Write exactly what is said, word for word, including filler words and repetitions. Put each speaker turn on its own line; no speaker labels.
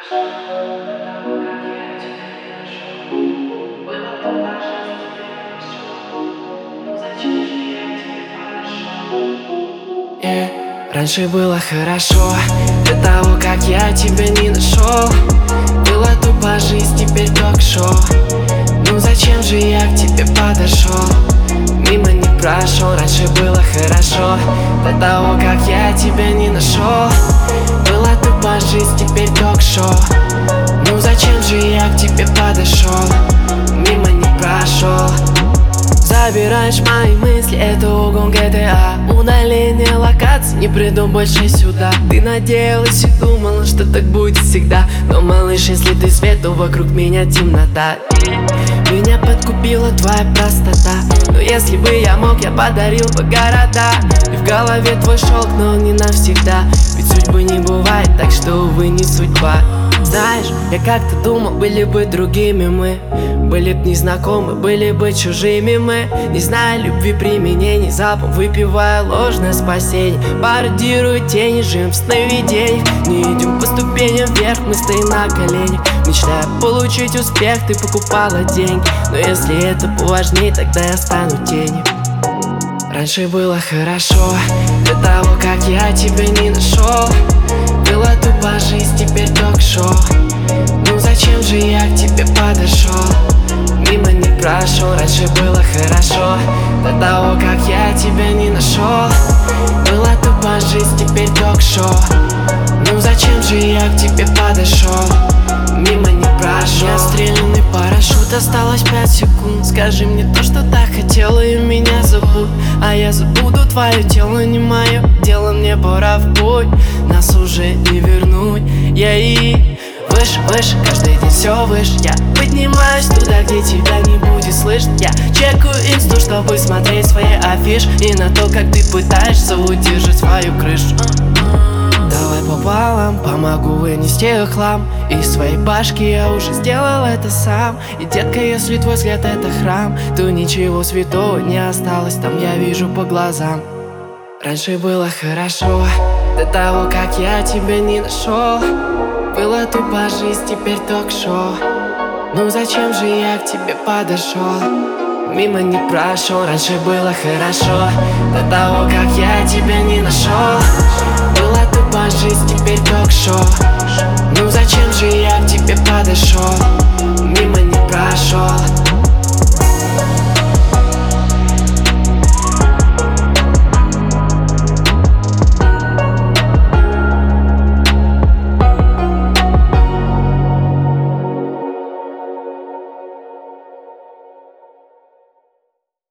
Yeah. Раньше было хорошо, до того, как я тебя не нашел. Была тупо жизнь, теперь ток-шоу. Ну зачем же я к тебе подошел? Мимо не прошел, раньше было хорошо, до того, как я тебя не нашел. Была тупо жизнь, теперь ток-шоу. Ну зачем же я к тебе подошел? Мимо не прошел. Забираешь мои мысли, это угон джи ти эй. Удаление локаций, не приду больше сюда. Ты надеялась и думала, что так будет всегда. Но, малыш, если ты свет, то вокруг меня темнота. Меня подкупила твоя простота. Но если бы я мог, я подарил бы города. И в голове твой шелк, но не навсегда. Ведь судьбы не бывает, так что, увы, не судьба. Знаешь, я как-то думал, были бы другими мы. Были б незнакомы, были бы чужими мы. Не зная любви, применений, залпом выпивая ложное спасение. Пародируя тени, живем в сновидениях. Не идем по ступеням вверх, мы стоим на коленях. Мечтая получить успех, ты покупала деньги. Но если это поважнее, тогда я стану тенью. Раньше было хорошо, до того, как я тебя не нашел. Была тупо жизнь, теперь ток-шоу. Ну зачем же я к тебе подошел? Мимо не прошел, раньше было хорошо, до того, как я тебя не нашел. Была тупо жизнь, теперь ток-шоу. Ну зачем же я к тебе подошел? Мимо не прошел. Я стрелянный парашют, осталось пять секунд. Скажи мне то, что так хотела, и меня забудь. А я забуду твое тело, не мое дело. Мне пора в бой, нас уже не вернуть. Я и выше, выше, каждый день все выше. Я поднимаюсь туда, где тебя не будет слышно. Я чекаю инсту, чтобы смотреть свои афиши. И на то, как ты пытаешься удержать свою крышу. Давай пополам, помогу вынести хлам. Из своей башки я уже сделал это сам. И, детка, если твой взгляд это храм, то ничего святого не осталось, там я вижу по глазам. Раньше было хорошо, до того, как я тебя не нашел. Была тупо жизнь, теперь ток-шоу. Ну зачем же я к тебе подошел? Мимо не прошел, раньше было хорошо, до того, как я тебя не нашел. Была тупо жизнь, теперь ток-шоу. Ну зачем же я к тебе подошел? Мимо не прошел.